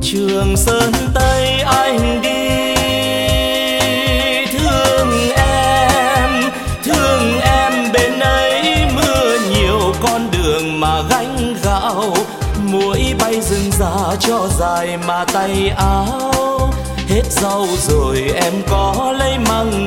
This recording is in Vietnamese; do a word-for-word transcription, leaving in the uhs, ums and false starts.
Trường Sơn Tây anh đi, thương em, thương em bên ấy mưa nhiều con đường mà gánh gạo, muỗi bay rừng già cho dài mà tay áo. Hết rau rồi em có lấy măng